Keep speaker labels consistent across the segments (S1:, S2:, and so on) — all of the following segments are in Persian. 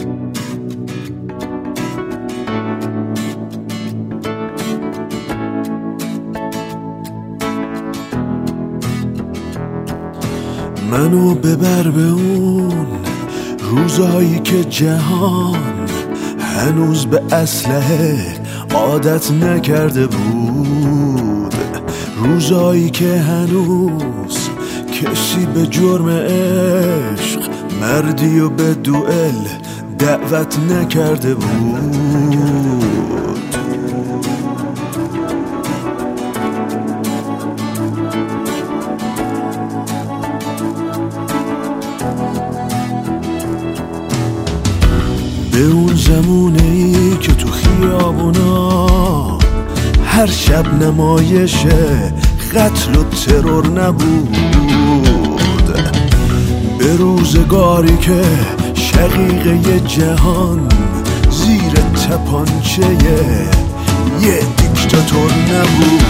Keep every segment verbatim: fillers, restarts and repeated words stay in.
S1: منو ببر به اون روزایی که جهان هنوز به اسلحه عادت نکرده بود، روزایی که هنوز کسی به جرم عشق مردی و به دوئل دعوت نکرده بود. به اون زمونه ای که تو خیابونا هر شب نمایش قتل و ترور نبود، به روزگاری که شقیقه جهان زیر تپانچه یه دیکتاتور نبود.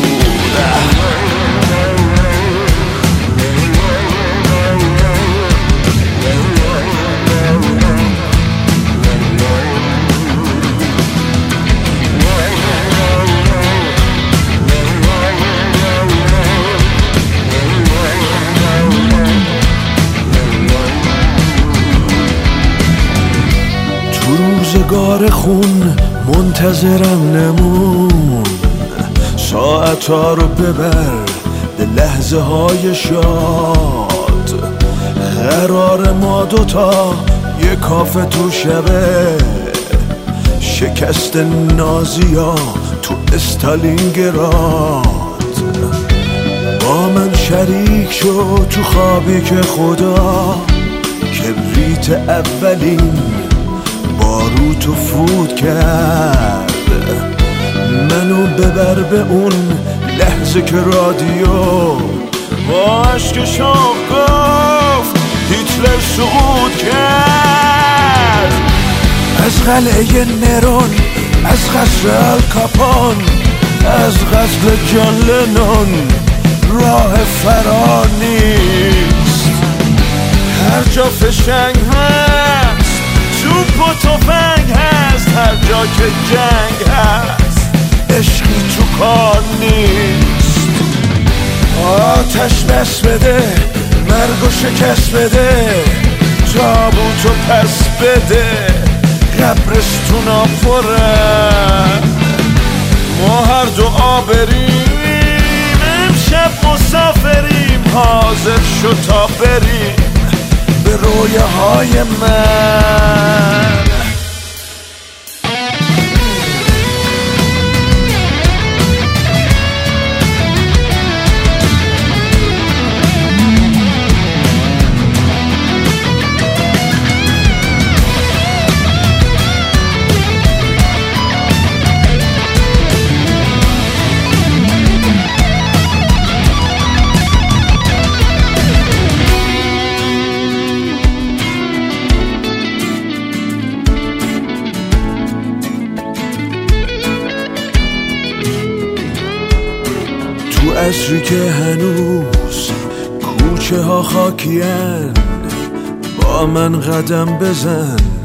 S1: روزگار خون منتظرم نمون، ساعتها رو ببر به لحظه های شاد، قرار ما دوتا یه کافه تو شبه شکست نازیا تو استالینگراد. با من شریک شو تو خوابی که خدا کبریت اولین باروتو فوت کرد. منو ببر به اون لحظه که رادیو با عشق شوق گفت هیتلر سقوط کرد. از قلعه نرون، از قصر الکاپون، از قتل جان لنون راه فرار نیست. هر جا فشنگ هست توپ و تفنگ هست، هر جا که جنگ هست عشقی تو کار نیست. آتش بس بده، مرگ و شکست بده، تابوتو پس بده، قبرستونا پره. ما هر دو آبریم، امشب مسافریم، حاضر شو تا بریم به رویاهای من. تو عصری که هنوز کوچه ها خاکین، با من قدم بزن